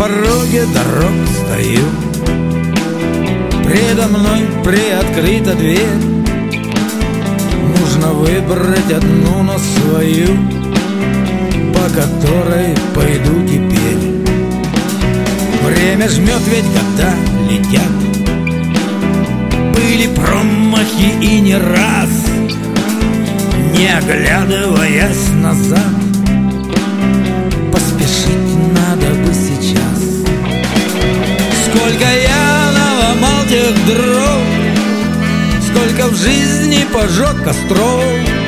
пороге дорог стою, предо мной приоткрыта дверь. Нужно выбрать одну, но свою, по которой пойду теперь. Время жмет, ведь года летят, были промахи и не раз. Не оглядываясь назад, поспешить надо бы сейчас. Сколько я наломал тех дров, сколько в жизни пожег костров.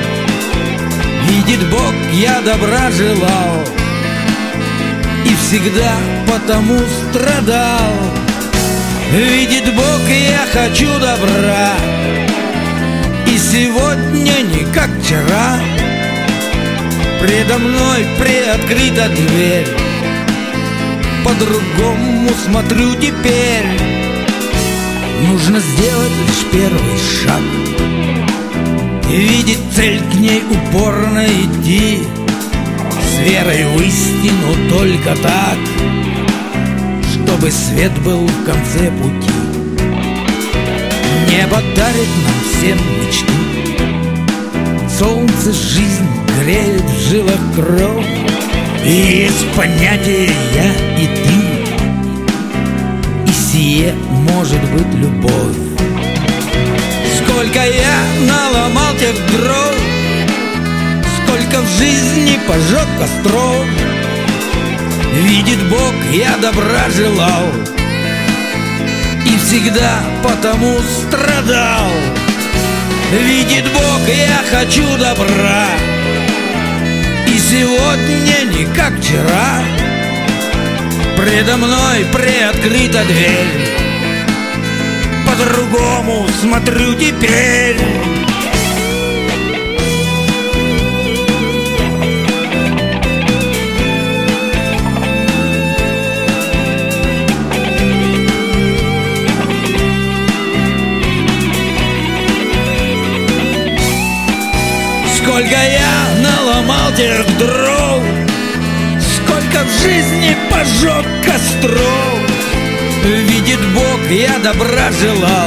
Видит Бог, я добра желал и всегда потому страдал. Видит Бог, я хочу добра, и сегодня не как вчера. Предо мной приоткрыта дверь, по-другому смотрю теперь. Нужно сделать лишь первый шаг, видеть цель, к ней упорно идти, с верой в истину только так, чтобы свет был в конце пути. Небо дарит нам всем мечты, солнце жизнь греет в жилах кровь. И есть понятие «я» и «ты», и сие может быть любовь. Сколько я наломал тех дров, сколько в жизни пожег костров. Видит Бог, я добра желал и всегда потому страдал. Видит Бог, я хочу добра, и сегодня не как вчера. Предо мной приоткрыта дверь, по-другому смотрю теперь. Сколько я наломал тех дров, сколько в жизни пожег костров. Видит Бог, я добра желал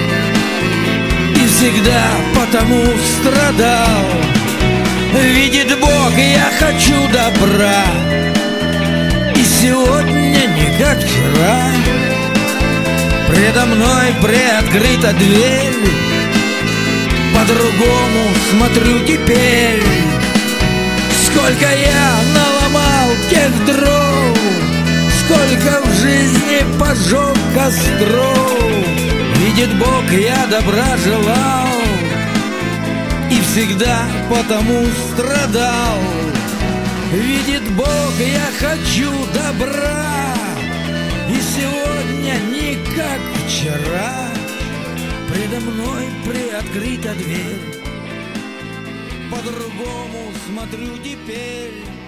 и всегда потому страдал. Видит Бог, я хочу добра, и сегодня не как вчера. Предо мной приоткрыта дверь, по-другому смотрю теперь. Сколько я наломал тех дров, сколько в жизни пожег костров. Видит Бог, я добра желал и всегда потому страдал. Видит Бог, я хочу добра, и сегодня не как вчера. Предо мной приоткрыта дверь, по-другому смотрю теперь.